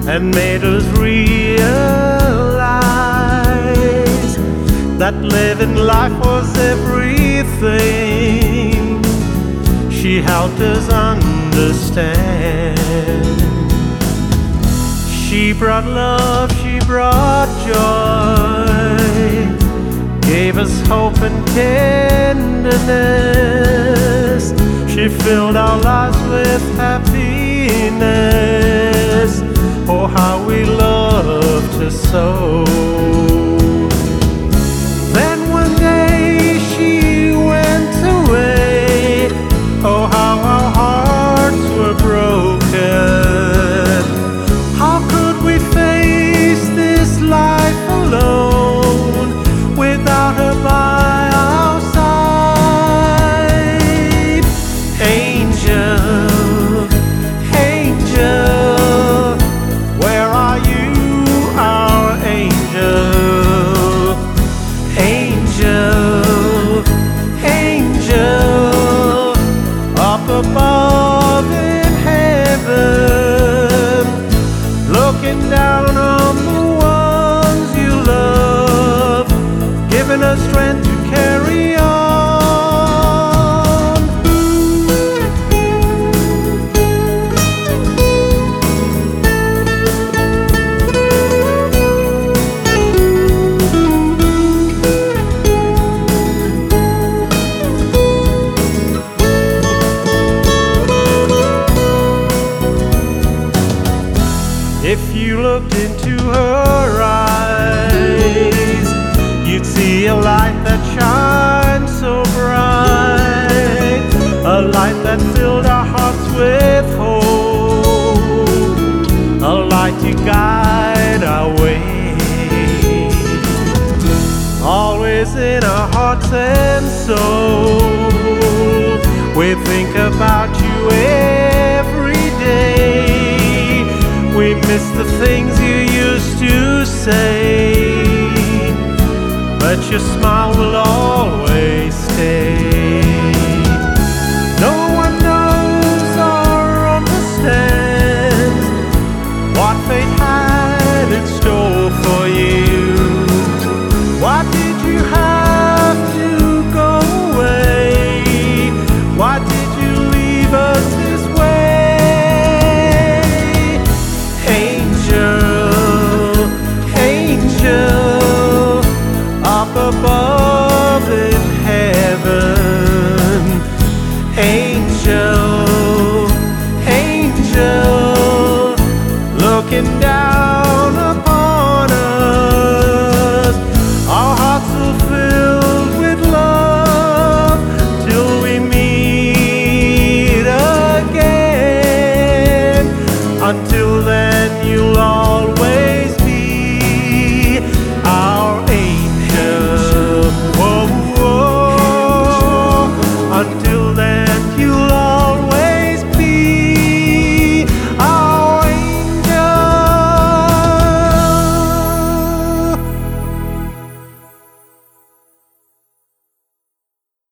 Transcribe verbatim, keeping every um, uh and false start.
and made us realize that living life was everything. She helped us understand. She brought love, she brought joy, gave us hope and tenderness. She filled our lives with happiness. Oh, how we loved her so. Then one day she went away. Oh, how our hearts were broken. How could we face this life alone without her by our side? Angel, angel, where are you, our angel? Angel, angel, up above in heaven, looking down on the ones you love, giving us strength to carry on. If you looked into her eyes, you'd see a light that shines so bright, a light that filled our hearts with hope, a light to guide our way. Always in our hearts and soul, we think about you every day. We miss the things you used to say, but your smile will always stay. No one knows or understands what fate had in store for you. Why did you have to go away? Why did you leave us this way? Above in heaven, angel, angel, looking down